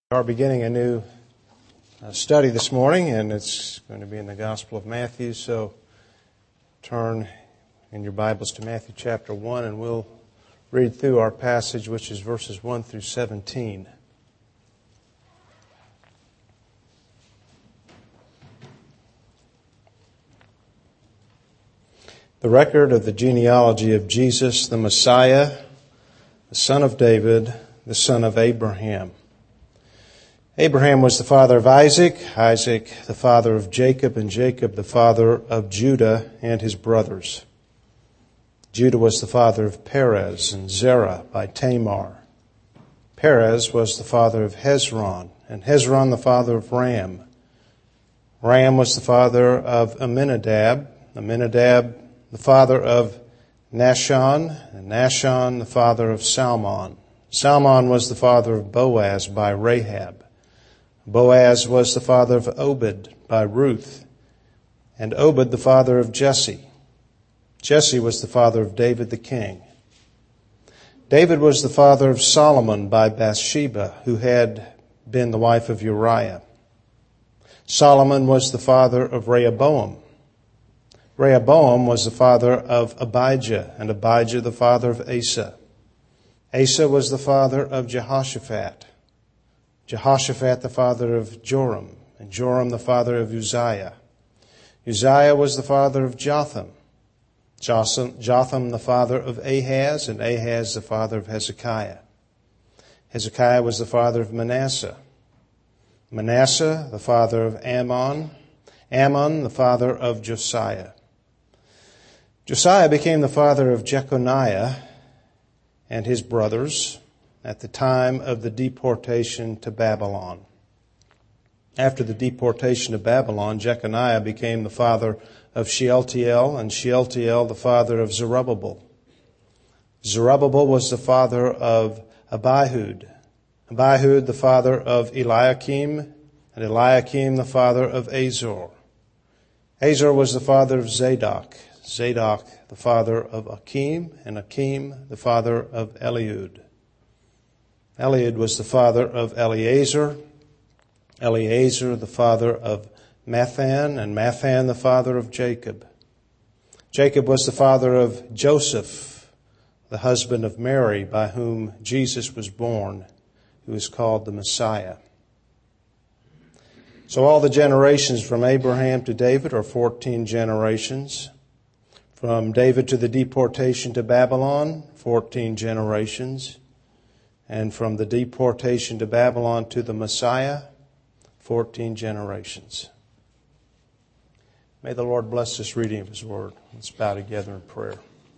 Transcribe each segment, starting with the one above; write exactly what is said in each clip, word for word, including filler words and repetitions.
We are beginning a new uh, study this morning, and it's going to be in the Gospel of Matthew. So turn in your Bibles to Matthew chapter one, and we'll read through our passage, which is verses one through seventeen. The record of the genealogy of Jesus, the Messiah, the son of David, the son of Abraham. Abraham was the father of Isaac, Isaac the father of Jacob, and Jacob the father of Judah and his brothers. Judah was the father of Perez and Zerah by Tamar. Perez was the father of Hezron, and Hezron the father of Ram. Ram was the father of Amminadab, Amminadab the father of Nahshon, and Nahshon the father of Salmon. Salmon was the father of Boaz by Rahab. Boaz was the father of Obed by Ruth, and Obed the father of Jesse. Jesse was the father of David the king. David was the father of Solomon by Bathsheba, who had been the wife of Uriah. Solomon was the father of Rehoboam. Rehoboam was the father of Abijah, and Abijah the father of Asa. Asa was the father of Jehoshaphat. Jehoshaphat the father of Joram, and Joram the father of Uzziah. Uzziah was the father of Jotham. Jotham the father of Ahaz, and Ahaz the father of Hezekiah. Hezekiah was the father of Manasseh. Manasseh the father of Ammon. Ammon the father of Josiah. Josiah became the father of Jeconiah and his brothers at the time of the deportation to Babylon. After the deportation to Babylon, Jeconiah became the father of Shealtiel, and Shealtiel the father of Zerubbabel. Zerubbabel was the father of Abihud. Abihud the father of Eliakim, and Eliakim the father of Azor. Azor was the father of Zadok. Zadok the father of Achim, and Achim the father of Eliud. Eliud was the father of Eleazar, Eleazar the father of Mathan, and Mathan the father of Jacob. Jacob was the father of Joseph, the husband of Mary, by whom Jesus was born, who is called the Messiah. So all the generations from Abraham to David are fourteen generations. From David to the deportation to Babylon, fourteen generations. And from the deportation to Babylon to the Messiah, fourteen generations. May the Lord bless this reading of His Word. Let's bow together in prayer.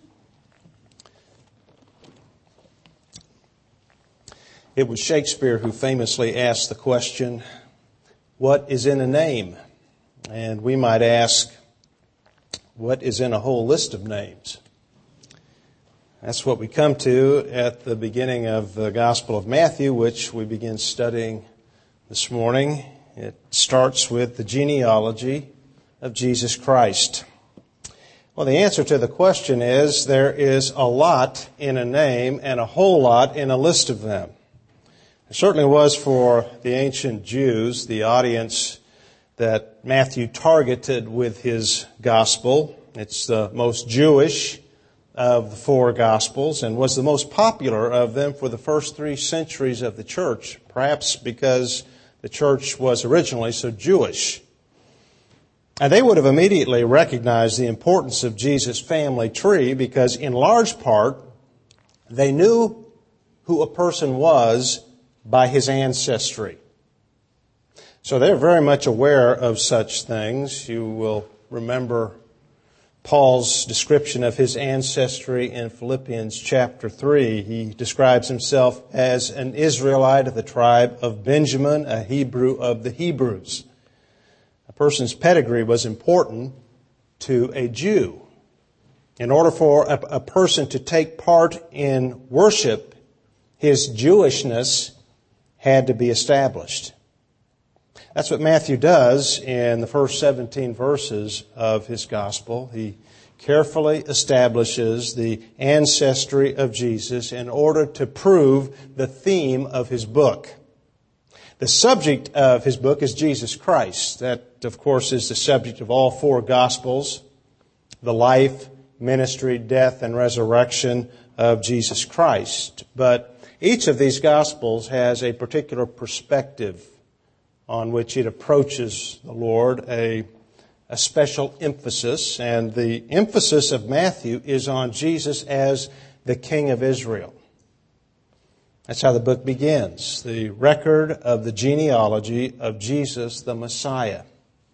It was Shakespeare who famously asked the question, what is in a name? And we might ask, what is in a whole list of names? That's what we come to at the beginning of the Gospel of Matthew, which we begin studying this morning. It starts with the genealogy of Jesus Christ. Well, the answer to the question is there is a lot in a name and a whole lot in a list of them. It certainly was for the ancient Jews, the audience that Matthew targeted with his gospel. It's the most Jewish of the four Gospels and was the most popular of them for the first three centuries of the church, perhaps because the church was originally so Jewish. And they would have immediately recognized the importance of Jesus' family tree because in large part they knew who a person was by his ancestry. So they're very much aware of such things. You will remember Paul's description of his ancestry in Philippians chapter three. He describes himself as an Israelite of the tribe of Benjamin, a Hebrew of the Hebrews. A person's pedigree was important to a Jew. In order for a, a person to take part in worship, his Jewishness had to be established. That's what Matthew does in the first seventeen verses of his gospel. He carefully establishes the ancestry of Jesus in order to prove the theme of his book. The subject of his book is Jesus Christ. That, of course, is the subject of all four Gospels, the life, ministry, death, and resurrection of Jesus Christ. But each of these Gospels has a particular perspective on which it approaches the Lord, a, a special emphasis. And the emphasis of Matthew is on Jesus as the King of Israel. That's how the book begins, the record of the genealogy of Jesus the Messiah.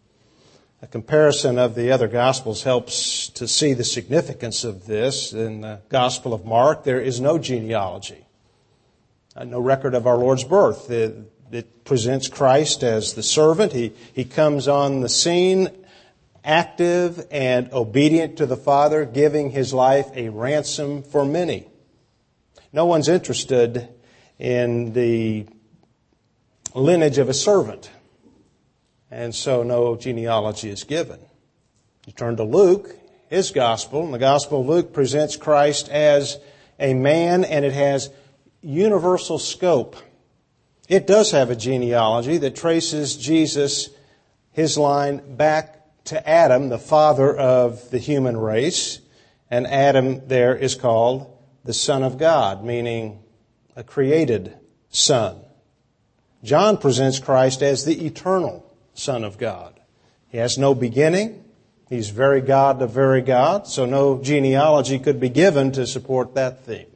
A comparison of the other Gospels helps to see the significance of this. In the Gospel of Mark, there is no genealogy, no record of our Lord's birth. It, it presents Christ as the servant. He, he comes on the scene active and obedient to the Father, giving his life a ransom for many. No one's interested in the lineage of a servant, and so no genealogy is given. You turn to Luke, his gospel, and the Gospel of Luke presents Christ as a man, and it has universal scope. It does have a genealogy that traces Jesus, his line, back to Adam, the father of the human race, and Adam there is called the Son of God, meaning a created son. John presents Christ as the eternal Son of God. He has no beginning. He's very God of very God, so no genealogy could be given to support that theme.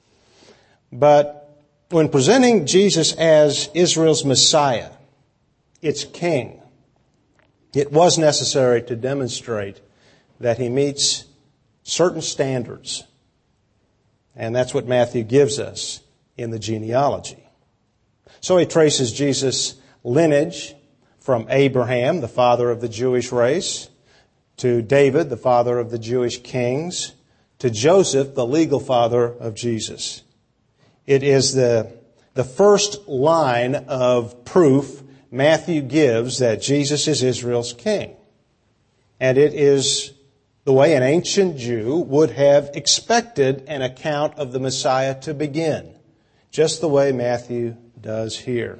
But when presenting Jesus as Israel's Messiah, its King, it was necessary to demonstrate that he meets certain standards. And that's what Matthew gives us in the genealogy. So he traces Jesus' lineage from Abraham, the father of the Jewish race, to David, the father of the Jewish kings, to Joseph, the legal father of Jesus. It is the, the first line of proof Matthew gives that Jesus is Israel's king. And it is the way an ancient Jew would have expected an account of the Messiah to begin, just the way Matthew does here.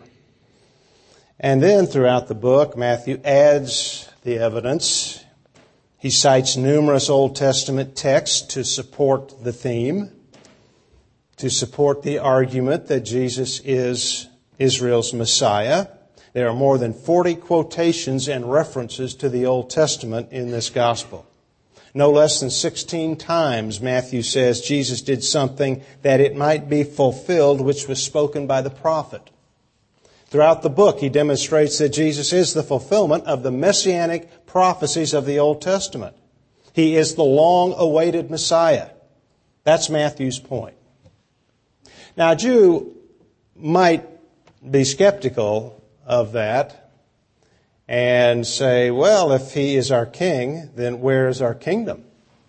And then throughout the book, Matthew adds the evidence. He cites numerous Old Testament texts to support the theme, to support the argument that Jesus is Israel's Messiah. There are more than forty quotations and references to the Old Testament in this gospel. No less than sixteen times Matthew says Jesus did something that it might be fulfilled, which was spoken by the prophet. Throughout the book, he demonstrates that Jesus is the fulfillment of the messianic prophecies of the Old Testament. He is the long-awaited Messiah. That's Matthew's point. Now, a Jew might be skeptical of that and say, well, if he is our king, then where is our kingdom?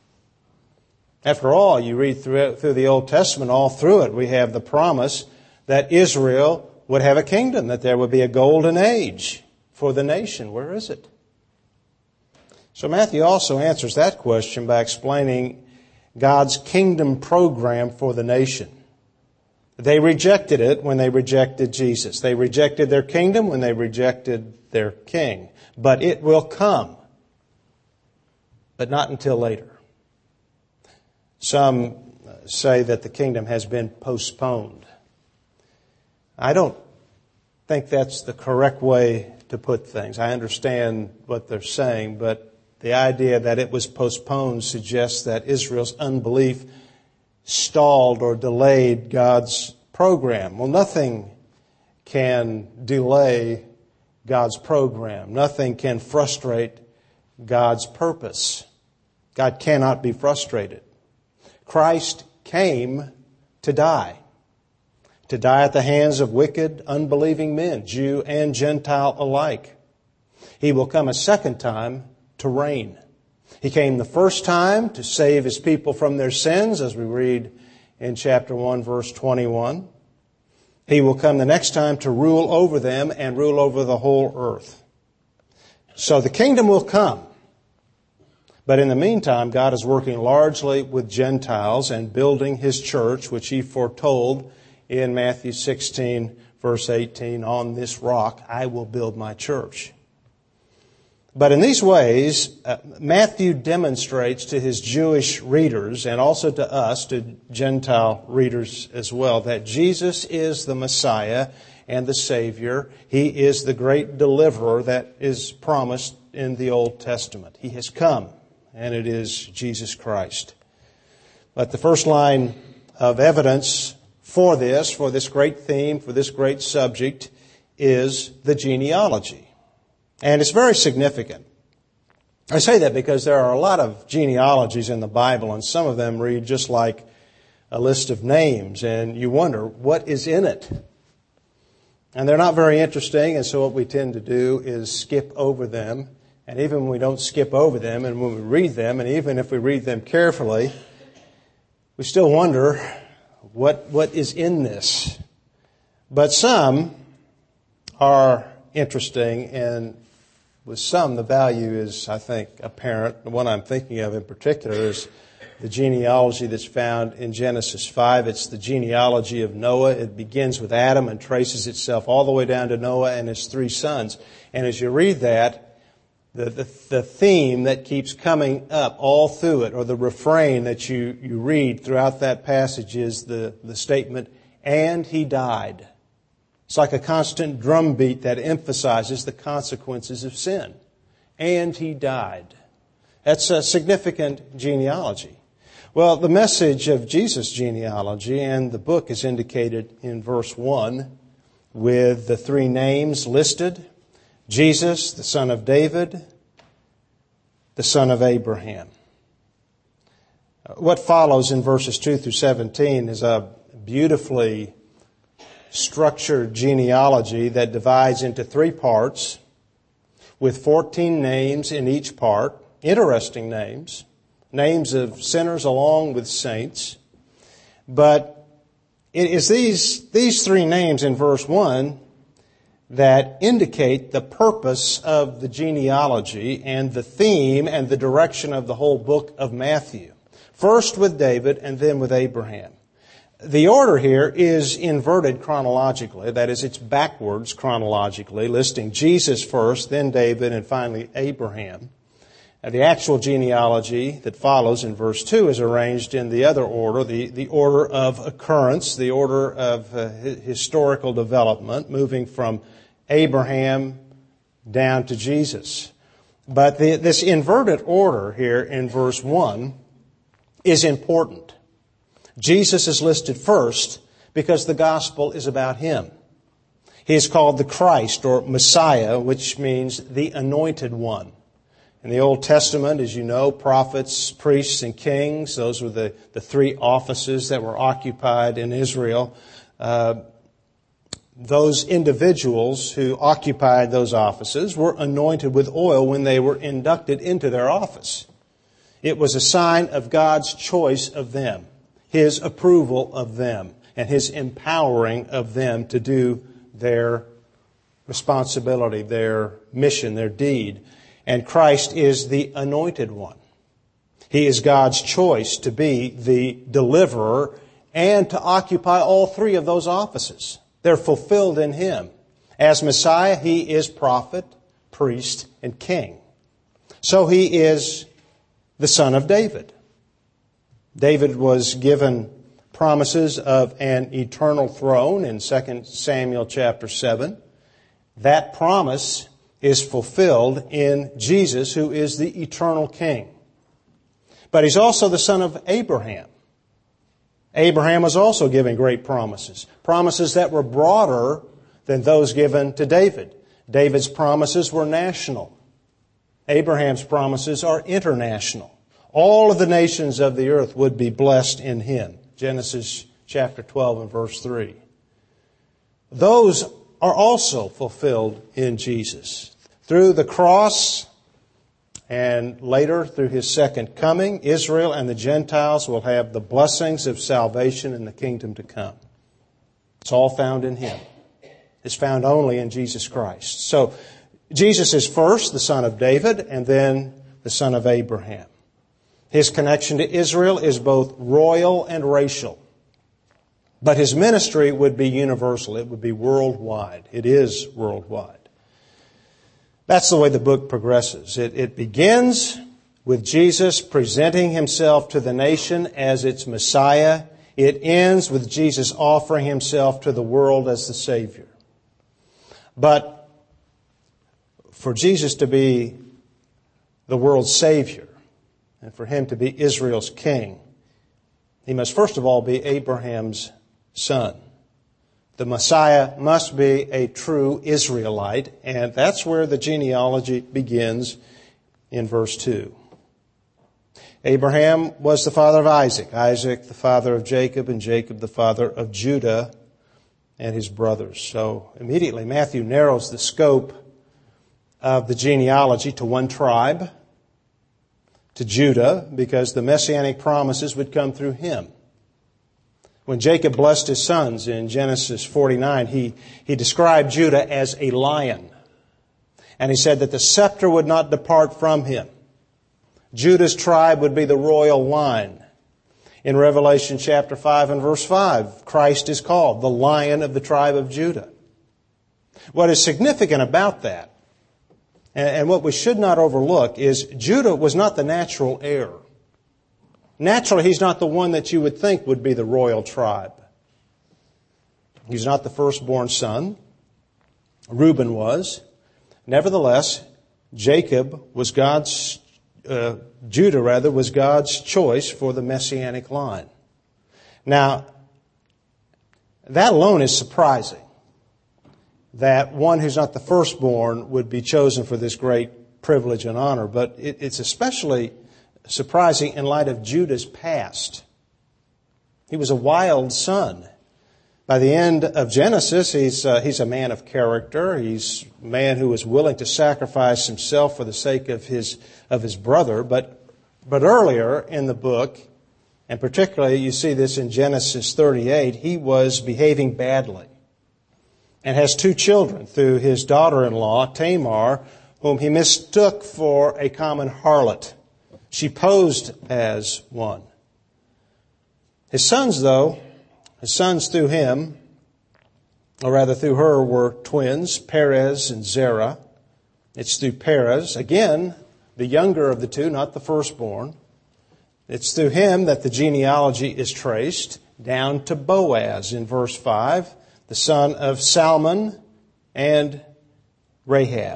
After all, you read through, it, through the Old Testament, all through it, we have the promise that Israel would have a kingdom, that there would be a golden age for the nation. Where is it? So Matthew also answers that question by explaining God's kingdom program for the nation. They rejected it when they rejected Jesus. They rejected their kingdom when they rejected their king. But it will come, but not until later. Some say that the kingdom has been postponed. I don't think that's the correct way to put things. I understand what they're saying, but the idea that it was postponed suggests that Israel's unbelief stalled or delayed God's program. Well, nothing can delay God's program. Nothing can frustrate God's purpose. God cannot be frustrated. Christ came to die. To die at the hands of wicked, unbelieving men, Jew and Gentile alike. He will come a second time to reign. He came the first time to save His people from their sins, as we read in chapter one, verse twenty-one. He will come the next time to rule over them and rule over the whole earth. So the kingdom will come. But in the meantime, God is working largely with Gentiles and building His church, which He foretold in Matthew sixteen, verse eighteen, on this rock I will build my church. But in these ways, uh, Matthew demonstrates to his Jewish readers and also to us, to Gentile readers as well, that Jesus is the Messiah and the Savior. He is the great deliverer that is promised in the Old Testament. He has come, and it is Jesus Christ. But the first line of evidence for this, for this great theme, for this great subject, is the genealogy. And it's very significant. I say that because there are a lot of genealogies in the Bible, and some of them read just like a list of names, and you wonder, what is in it? And they're not very interesting, and so what we tend to do is skip over them. And even when we don't skip over them, and when we read them, and even if we read them carefully, we still wonder, what what is in this? But some are interesting, and with some, the value is, I think, apparent. The one I'm thinking of in particular is the genealogy that's found in Genesis five. It's the genealogy of Noah. It begins with Adam and traces itself all the way down to Noah and his three sons. And as you read that, the, the, the theme that keeps coming up all through it, or the refrain that you, you read throughout that passage, is the, the statement, and he died. It's like a constant drumbeat that emphasizes the consequences of sin. And he died. That's a significant genealogy. Well, the message of Jesus' genealogy and the book is indicated in verse one with the three names listed: Jesus, the son of David, the son of Abraham. What follows in verses two through seventeen is a beautifully structured genealogy that divides into three parts with fourteen names in each part. Interesting names, names of sinners along with saints. But it is these, these three names in verse one that indicate the purpose of the genealogy and the theme and the direction of the whole book of Matthew. First with David and then with Abraham. The order here is inverted chronologically. That is, it's backwards chronologically, listing Jesus first, then David, and finally Abraham. The actual genealogy that follows in verse two is arranged in the other order, the, the order of occurrence, the order of uh, historical development, moving from Abraham down to Jesus. But the, this inverted order here in verse one is important. Jesus is listed first because the gospel is about him. He is called the Christ, or Messiah, which means the anointed one. In the Old Testament, as you know, prophets, priests, and kings, those were the, the three offices that were occupied in Israel. Uh, those individuals who occupied those offices were anointed with oil when they were inducted into their office. It was a sign of God's choice of them, His approval of them, and His empowering of them to do their responsibility, their mission, their deed. And Christ is the anointed one. He is God's choice to be the deliverer and to occupy all three of those offices. They're fulfilled in Him. As Messiah, He is prophet, priest, and king. So He is the son of David. David was given promises of an eternal throne in Second Samuel chapter seven. That promise is fulfilled in Jesus, who is the eternal king. But he's also the son of Abraham. Abraham was also given great promises, promises that were broader than those given to David. David's promises were national. Abraham's promises are international. All of the nations of the earth would be blessed in him. Genesis chapter twelve and verse three. Those are also fulfilled in Jesus. Through the cross and later through His second coming, Israel and the Gentiles will have the blessings of salvation in the kingdom to come. It's all found in Him. It's found only in Jesus Christ. So Jesus is first the son of David and then the son of Abraham. His connection to Israel is both royal and racial. But his ministry would be universal. It would be worldwide. It is worldwide. That's the way the book progresses. It, it begins with Jesus presenting himself to the nation as its Messiah. It ends with Jesus offering himself to the world as the Savior. But for Jesus to be the world's Savior and for him to be Israel's king, he must first of all be Abraham's son. The Messiah must be a true Israelite, and that's where the genealogy begins in verse two. Abraham was the father of Isaac, Isaac the father of Jacob, and Jacob the father of Judah and his brothers. So immediately Matthew narrows the scope of the genealogy to one tribe, to Judah, because the messianic promises would come through him. When Jacob blessed his sons in Genesis forty-nine, he, he described Judah as a lion. And he said that the scepter would not depart from him. Judah's tribe would be the royal line. In Revelation chapter five and verse five, Christ is called the Lion of the tribe of Judah. What is significant about that, and what we should not overlook, is Judah was not the natural heir. Naturally, he's not the one that you would think would be the royal tribe. He's not the firstborn son. Reuben was. Nevertheless, Jacob was God's, uh, Judah rather, was God's choice for the messianic line. Now, that alone is surprising, that one who's not the firstborn would be chosen for this great privilege and honor. But it, it's especially surprising in light of Judah's past. He was a wild son. By the end of Genesis, he's uh, he's a man of character. He's a man who was willing to sacrifice himself for the sake of his of his brother. But but earlier in the book, and particularly you see this in Genesis thirty-eight, he was behaving badly and has two children through his daughter-in-law, Tamar, whom he mistook for a common harlot. She posed as one. His sons, though, his sons through him, or rather through her, were twins, Perez and Zerah. It's through Perez, again, the younger of the two, not the firstborn. It's through him that the genealogy is traced down to Boaz in verse five, the son of Salmon and Rahab.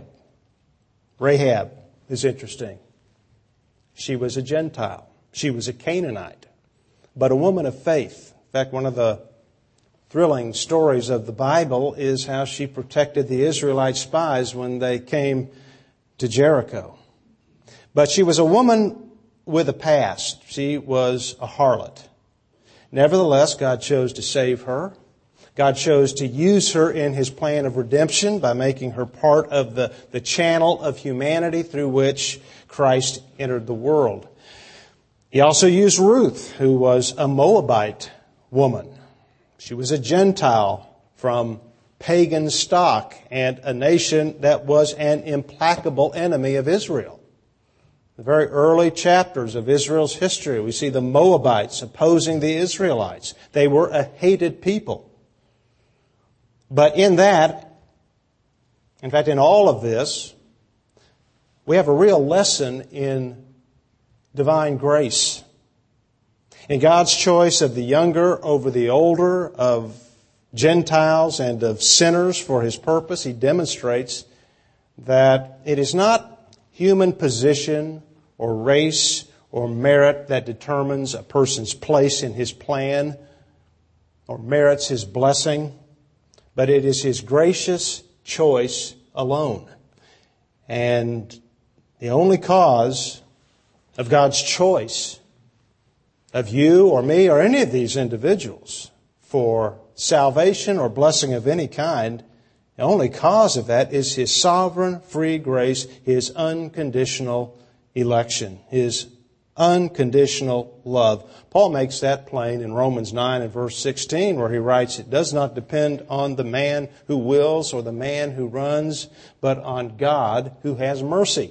Rahab is interesting. She was a Gentile. She was a Canaanite, but a woman of faith. In fact, one of the thrilling stories of the Bible is how she protected the Israelite spies when they came to Jericho. But she was a woman with a past. She was a harlot. Nevertheless, God chose to save her. God chose to use her in His plan of redemption by making her part of the, the channel of humanity through which Christ entered the world. He also used Ruth, who was a Moabite woman. She was a Gentile from pagan stock and a nation that was an implacable enemy of Israel. The very early chapters of Israel's history, we see the Moabites opposing the Israelites. They were a hated people. But in that, in fact, in all of this, we have a real lesson in divine grace. In God's choice of the younger over the older, of Gentiles and of sinners for His purpose, He demonstrates that it is not human position or race or merit that determines a person's place in His plan or merits His blessing, but it is His gracious choice alone. And the only cause of God's choice of you or me or any of these individuals for salvation or blessing of any kind, the only cause of that is His sovereign free grace, His unconditional election, His unconditional love. Paul makes that plain in Romans nine and verse sixteen, where he writes, "It does not depend on the man who wills or the man who runs, but on God who has mercy."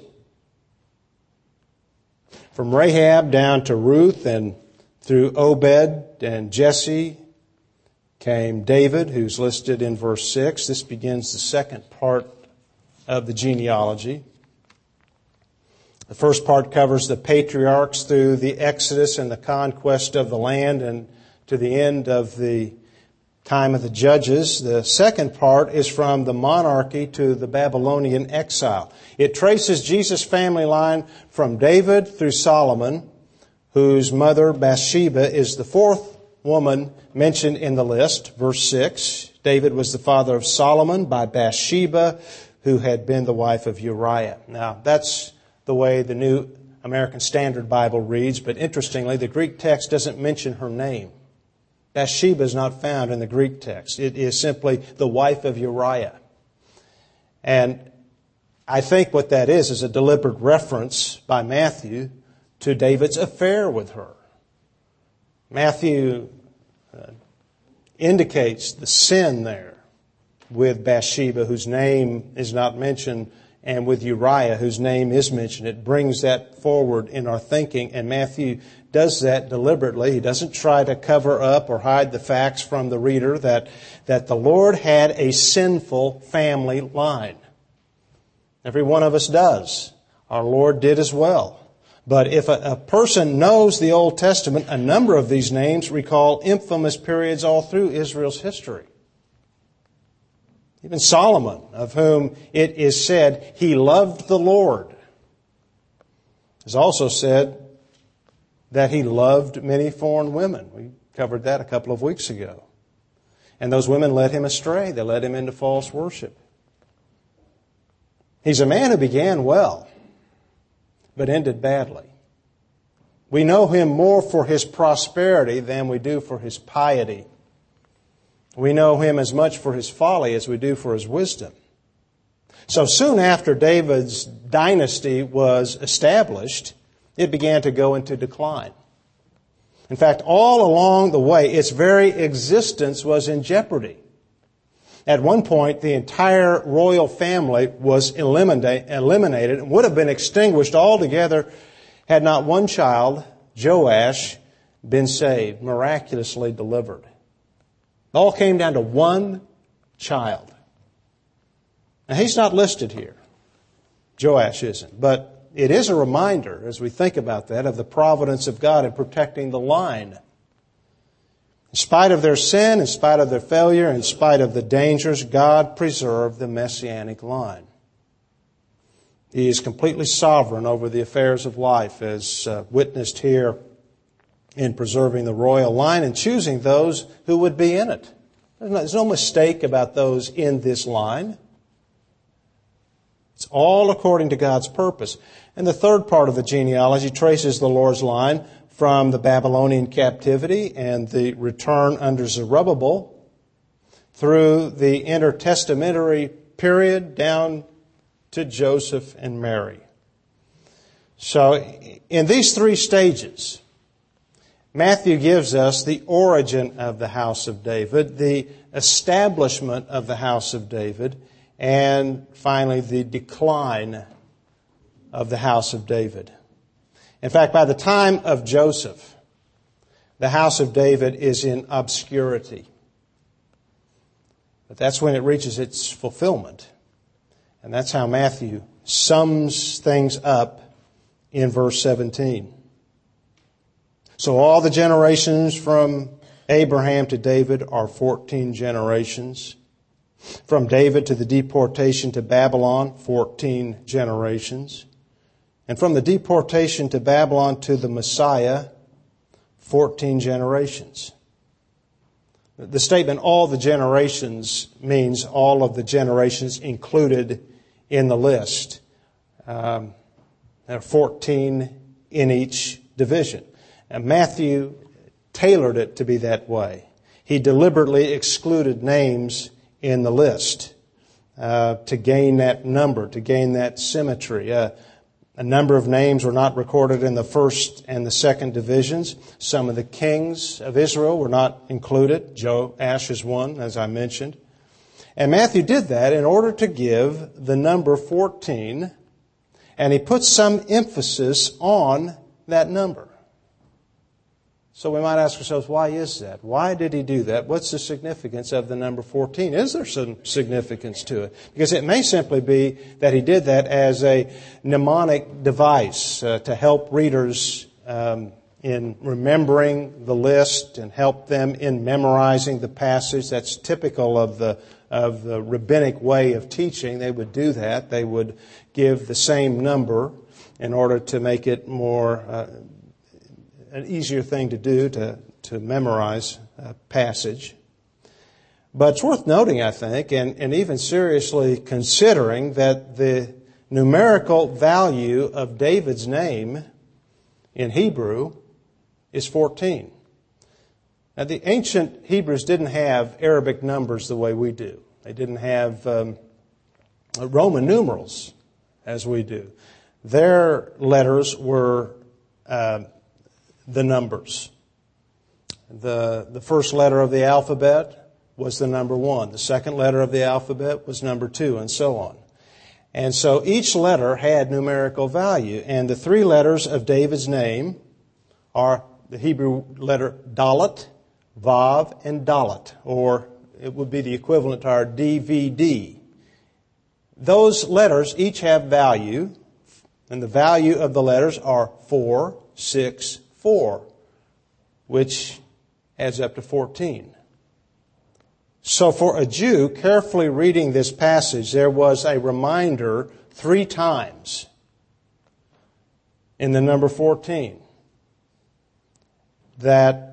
From Rahab down to Ruth and through Obed and Jesse came David, who's listed in verse six. This begins the second part of the genealogy. The first part covers the patriarchs through the Exodus and the conquest of the land and to the end of the time of the Judges. The second part is from the monarchy to the Babylonian exile. It traces Jesus' family line from David through Solomon, whose mother Bathsheba is the fourth woman mentioned in the list. Verse six, David was the father of Solomon by Bathsheba, who had been the wife of Uriah. Now, that's the way the New American Standard Bible reads, but interestingly, the Greek text doesn't mention her name. Bathsheba is not found in the Greek text. It is simply the wife of Uriah. And I think what that is is a deliberate reference by Matthew to David's affair with her. Matthew uh, indicates the sin there with Bathsheba, whose name is not mentioned, and with Uriah, whose name is mentioned. It brings that forward in our thinking, and Matthew does that deliberately. He doesn't try to cover up or hide the facts from the reader that, that the Lord had a sinful family line. Every one of us does. Our Lord did as well. But if a, a person knows the Old Testament, a number of these names recall infamous periods all through Israel's history. Even Solomon, of whom it is said he loved the Lord, is also said that he loved many foreign women. We covered that a couple of weeks ago. And those women led him astray. They led him into false worship. He's a man who began well, but ended badly. We know him more for his prosperity than we do for his piety. We know him as much for his folly as we do for his wisdom. So soon after David's dynasty was established, it began to go into decline. In fact, all along the way, its very existence was in jeopardy. At one point, the entire royal family was eliminate, eliminated and would have been extinguished altogether had not one child, Joash, been saved, miraculously delivered. It all came down to one child. Now, he's not listed here. Joash isn't. But it is a reminder, as we think about that, of the providence of God in protecting the line. In spite of their sin, in spite of their failure, in spite of the dangers, God preserved the Messianic line. He is completely sovereign over the affairs of life, as uh, witnessed here in preserving the royal line and choosing those who would be in it. There's no, there's no mistake about those in this line. It's all according to God's purpose. And the third part of the genealogy traces the Lord's line from the Babylonian captivity and the return under Zerubbabel through the intertestamentary period down to Joseph and Mary. So in these three stages, Matthew gives us the origin of the house of David, the establishment of the house of David, and finally the decline of the house of David. In fact, by the time of Joseph, the house of David is in obscurity. But that's when it reaches its fulfillment. And that's how Matthew sums things up in verse seventeen. So all the generations from Abraham to David are fourteen generations. From David to the deportation to Babylon, fourteen generations. And from the deportation to Babylon to the Messiah, fourteen generations. The statement, all the generations, means all of the generations included in the list. Um, there are fourteen in each division. And Matthew tailored it to be that way. He deliberately excluded names in the list uh, to gain that number, to gain that symmetry. Uh, a number of names were not recorded in the first and the second divisions. Some of the kings of Israel were not included. Joash is one, as I mentioned. And Matthew did that in order to give the number fourteen, and he put some emphasis on that number. So we might ask ourselves, why is that? Why did he do that? What's the significance of the number fourteen? Is there some significance to it? Because it may simply be that he did that as a mnemonic device uh, to help readers um, in remembering the list and help them in memorizing the passage. That's typical of the of the rabbinic way of teaching. They would do that. They would give the same number in order to make it more uh, an easier thing to do, to, to memorize a passage. But it's worth noting, I think, and, and even seriously considering that the numerical value of David's name in Hebrew is fourteen. Now, the ancient Hebrews didn't have Arabic numbers the way we do. They didn't have um, Roman numerals as we do. Their letters were uh, the numbers. The, the first letter of the alphabet was the number one. The second letter of the alphabet was number two, and so on. And so each letter had numerical value. And the three letters of David's name are the Hebrew letter Dalet, Vav, and Dalet, or it would be the equivalent to our D V D. Those letters each have value, and the value of the letters are four, six, four, which adds up to fourteen. So for a Jew, carefully reading this passage, there was a reminder three times in the number fourteen that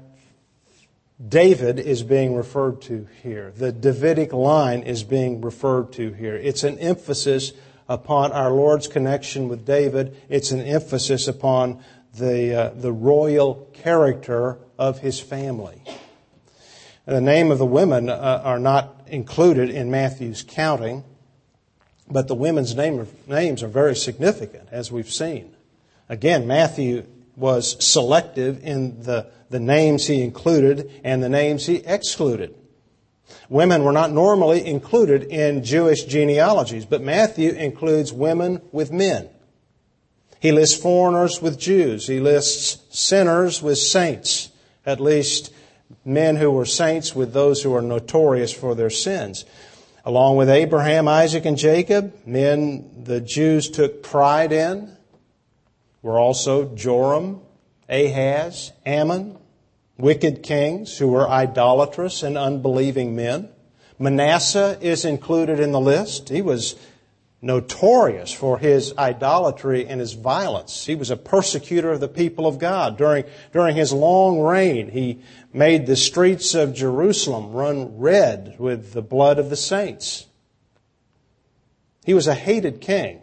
David is being referred to here. The Davidic line is being referred to here. It's an emphasis upon our Lord's connection with David. It's an emphasis upon the uh, the royal character of his family. The name of the women uh, are not included in Matthew's counting, but the women's name, names are very significant, as we've seen. Again, Matthew was selective in the, the names he included and the names he excluded. Women were not normally included in Jewish genealogies, but Matthew includes women with men. He lists foreigners with Jews. He lists sinners with saints, at least men who were saints with those who are notorious for their sins. Along with Abraham, Isaac, and Jacob, men the Jews took pride in were also Joram, Ahaz, Ammon, wicked kings who were idolatrous and unbelieving men. Manasseh is included in the list. He was notorious for his idolatry and his violence. He was a persecutor of the people of God. During, during his long reign, he made the streets of Jerusalem run red with the blood of the saints. He was a hated king.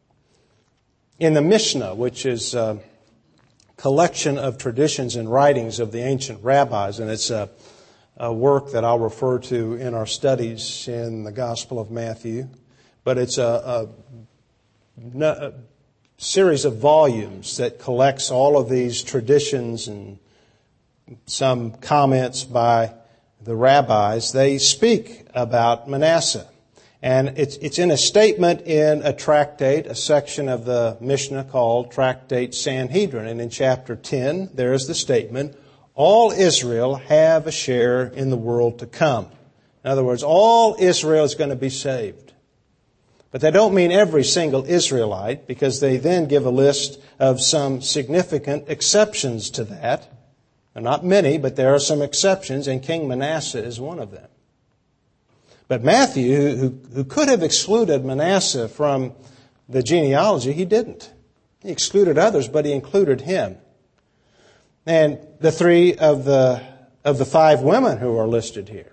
In the Mishnah, which is a collection of traditions and writings of the ancient rabbis, and it's a, a work that I'll refer to in our studies in the Gospel of Matthew, but it's a, a, a series of volumes that collects all of these traditions and some comments by the rabbis. They speak about Manasseh. And it's, it's in a statement in a tractate, a section of the Mishnah called Tractate Sanhedrin. And in chapter ten, there is the statement, all Israel have a share in the world to come. In other words, all Israel is going to be saved. But they don't mean every single Israelite, because they then give a list of some significant exceptions to that. Not many, but there are some exceptions, and King Manasseh is one of them. But Matthew, who, who could have excluded Manasseh from the genealogy, he didn't. He excluded others, but he included him. And the three of the of the five women who are listed here,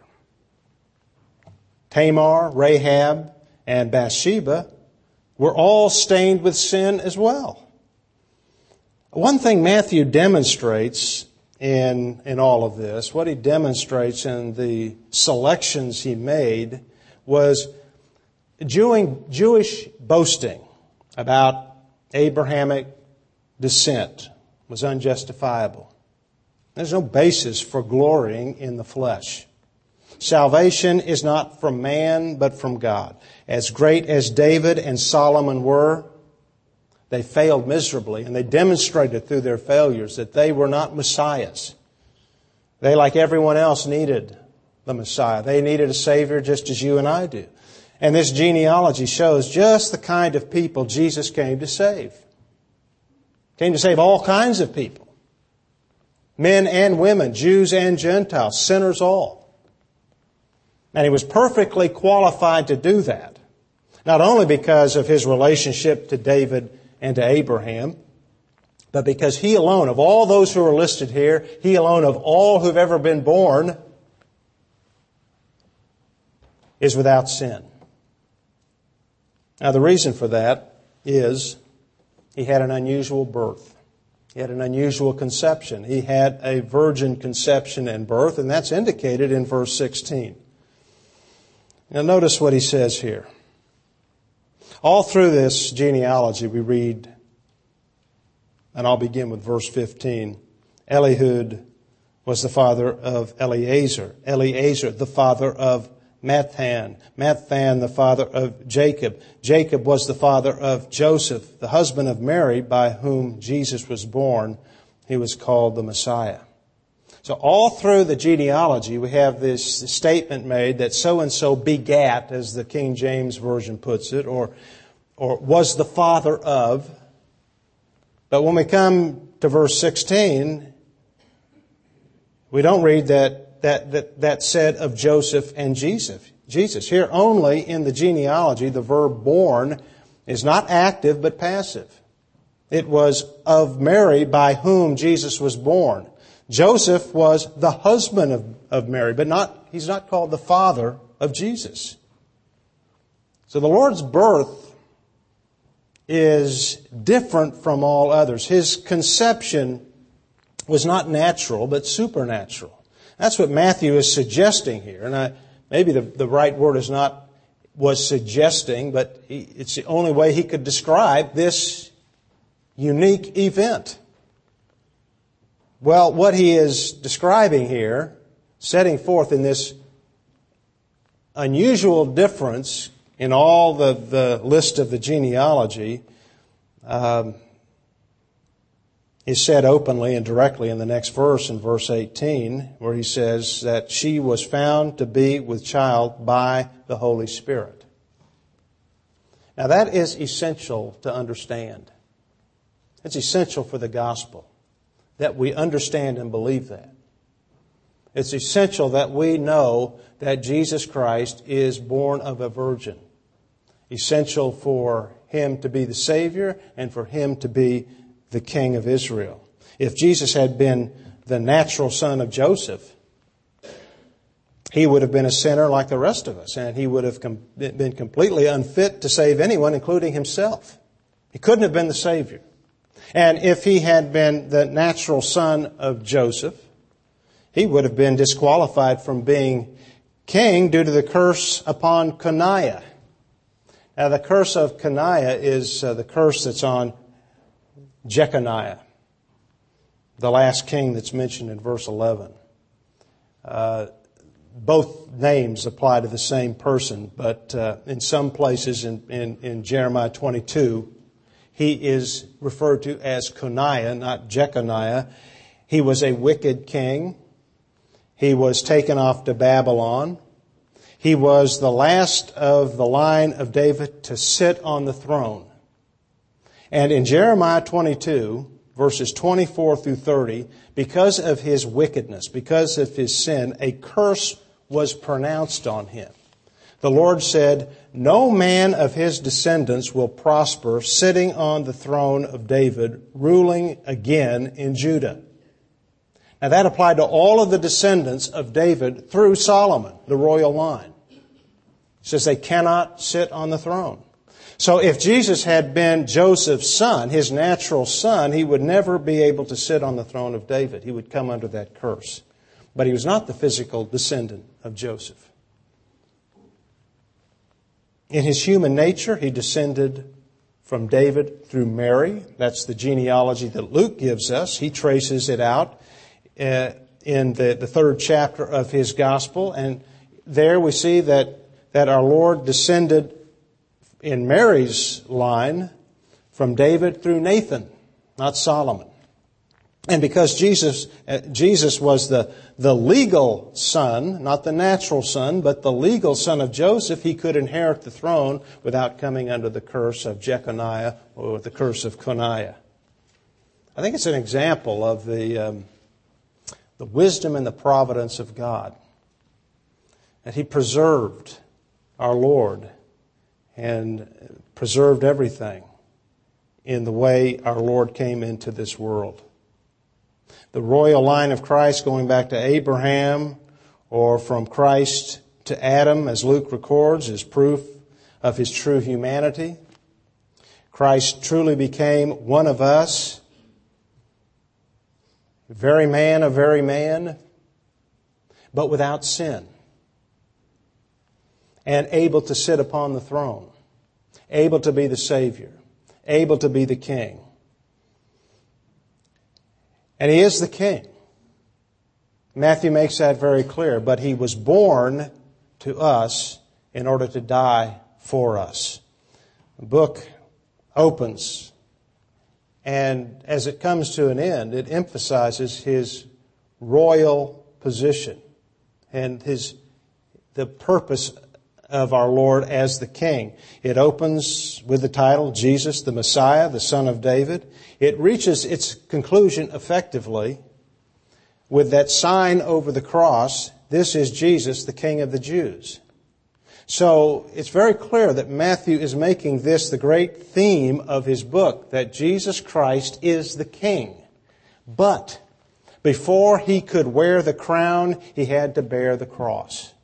Tamar, Rahab, and Bathsheba, were all stained with sin as well. One thing Matthew demonstrates in in all of this, what he demonstrates in the selections he made, was Jewing, Jewish boasting about Abrahamic descent was unjustifiable. There's no basis for glorying in the flesh. Salvation is not from man, but from God. As great as David and Solomon were, they failed miserably, and they demonstrated through their failures that they were not messiahs. They, like everyone else, needed the Messiah. They needed a Savior just as you and I do. And this genealogy shows just the kind of people Jesus came to save. Came to save all kinds of people. Men and women, Jews and Gentiles, sinners all. And He was perfectly qualified to do that. Not only because of His relationship to David and to Abraham, but because He alone, of all those who are listed here, He alone of all who've ever been born, is without sin. Now the reason for that is He had an unusual birth. He had an unusual conception. He had a virgin conception and birth, and that's indicated in verse sixteen. Now notice what he says here. All through this genealogy we read, and I'll begin with verse fifteen, Elihud was the father of Eleazar. Eleazar, the father of Matthan. Matthan, the father of Jacob. Jacob was the father of Joseph, the husband of Mary, by whom Jesus was born. He was called the Messiah. So all through the genealogy, we have this statement made that so-and-so begat, as the King James Version puts it, or, or was the father of. But when we come to verse sixteen, we don't read that That, that, that said of Joseph and Jesus. Jesus. Here only in the genealogy, the verb born is not active but passive. It was of Mary by whom Jesus was born. Joseph was the husband of, of Mary, but not, he's not called the father of Jesus. So the Lord's birth is different from all others. His conception was not natural but supernatural. That's what Matthew is suggesting here. And I, maybe the, the right word is not was suggesting, but he, it's the only way he could describe this unique event. Well, what he is describing here, setting forth in this unusual difference in all the, the list of the genealogy, um, is said openly and directly in the next verse, in verse eighteen, where he says that she was found to be with child by the Holy Spirit. Now that is essential to understand. It's essential for the gospel that we understand and believe that. It's essential that we know that Jesus Christ is born of a virgin. Essential for Him to be the Savior and for Him to be the King of Israel. If Jesus had been the natural son of Joseph, He would have been a sinner like the rest of us, and He would have com- been completely unfit to save anyone, including Himself. He couldn't have been the Savior. And if He had been the natural son of Joseph, He would have been disqualified from being king due to the curse upon Coniah. Now the curse of Coniah is uh, the curse that's on Jeconiah, the last king that's mentioned in verse eleven. Uh, both names apply to the same person, but uh, in some places in, in, in Jeremiah twenty-two, he is referred to as Coniah, not Jeconiah. He was a wicked king. He was taken off to Babylon. He was the last of the line of David to sit on the throne. And in Jeremiah twenty-two, verses twenty-four through thirty, because of his wickedness, because of his sin, a curse was pronounced on him. The Lord said, "No man of his descendants will prosper, sitting on the throne of David, ruling again in Judah." Now that applied to all of the descendants of David through Solomon, the royal line. It says they cannot sit on the throne. So if Jesus had been Joseph's son, his natural son, he would never be able to sit on the throne of David. He would come under that curse. But he was not the physical descendant of Joseph. In his human nature, he descended from David through Mary. That's the genealogy that Luke gives us. He traces it out uh, in the, the third chapter of his gospel. And there we see that, that our Lord descended in Mary's line from David through Nathan, not Solomon. And because Jesus uh, Jesus was the, the legal son, not the natural son, but the legal son of Joseph, he could inherit the throne without coming under the curse of Jeconiah or the curse of Coniah. I think it's an example of the, um, the wisdom and the providence of God. That He preserved our Lord and preserved everything in the way our Lord came into this world. The royal line of Christ going back to Abraham or from Christ to Adam, as Luke records, is proof of His true humanity. Christ truly became one of us, very man of very man, but without sin, and able to sit upon the throne, able to be the Savior, able to be the King. And He is the King. Matthew makes that very clear. But He was born to us in order to die for us. The book opens, and as it comes to an end, it emphasizes His royal position and His the purpose of our Lord as the King. It opens with the title, Jesus the Messiah, the Son of David. It reaches its conclusion effectively with that sign over the cross, this is Jesus, the King of the Jews. So it's very clear that Matthew is making this the great theme of his book, that Jesus Christ is the King. But before He could wear the crown, He had to bear the cross.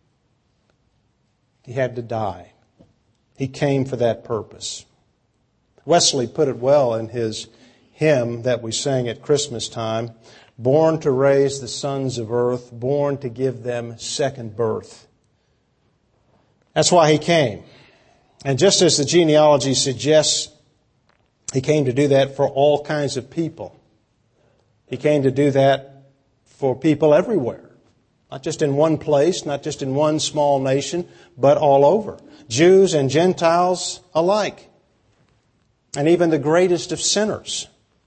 He had to die. He came for that purpose. Wesley put it well in his hymn that we sang at Christmas time, born to raise the sons of earth, born to give them second birth. That's why He came. And just as the genealogy suggests, He came to do that for all kinds of people. He came to do that for people everywhere. Not just in one place, not just in one small nation, but all over. Jews and Gentiles alike. And even the greatest of sinners.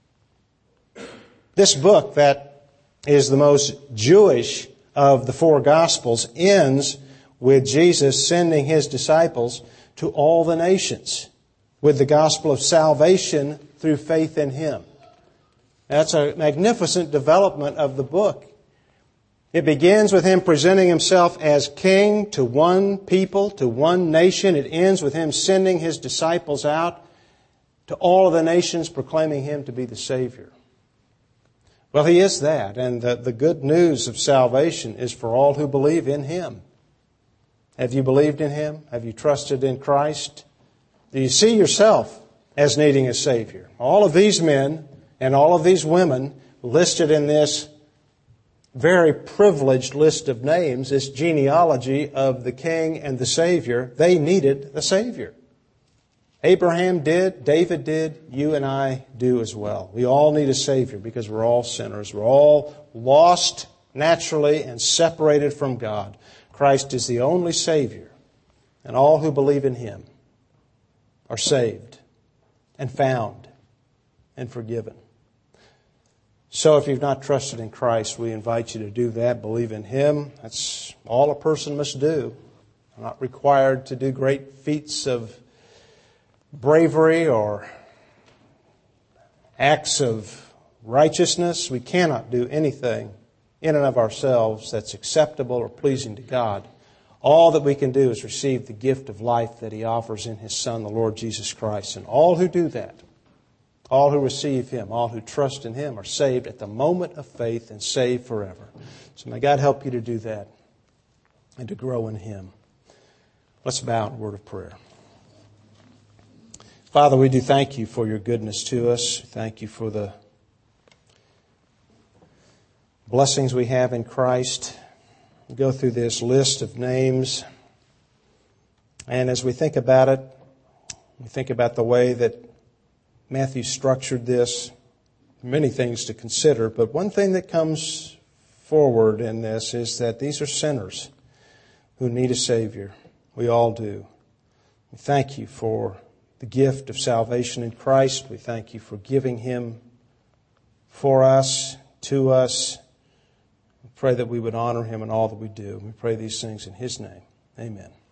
This book that is the most Jewish of the four Gospels ends with Jesus sending His disciples to all the nations with the gospel of salvation through faith in Him. That's a magnificent development of the book. It begins with Him presenting Himself as King to one people, to one nation. It ends with Him sending His disciples out to all of the nations, proclaiming Him to be the Savior. Well, He is that, and the, the good news of salvation is for all who believe in Him. Have you believed in Him? Have you trusted in Christ? Do you see yourself as needing a Savior? All of these men and all of these women listed in this very privileged list of names, this genealogy of the King and the Savior, they needed a Savior. Abraham did, David did, you and I do as well. We all need a Savior because we're all sinners. We're all lost naturally and separated from God. Christ is the only Savior, and all who believe in Him are saved and found and forgiven. So if you've not trusted in Christ, we invite you to do that, believe in Him. That's all a person must do. I'm not required to do great feats of bravery or acts of righteousness. We cannot do anything in and of ourselves that's acceptable or pleasing to God. All that we can do is receive the gift of life that He offers in His Son, the Lord Jesus Christ. And all who do that, all who receive Him, all who trust in Him are saved at the moment of faith and saved forever. So may God help you to do that and to grow in Him. Let's bow in a word of prayer. Father, we do thank You for Your goodness to us. Thank You for the blessings we have in Christ. We go through this list of names, and as we think about it, we think about the way that Matthew structured this. Many things to consider, but one thing that comes forward in this is that these are sinners who need a Savior. We all do. We thank You for the gift of salvation in Christ. We thank You for giving Him for us, to us. We pray that we would honor him in all that we do. We pray these things in his name. Amen.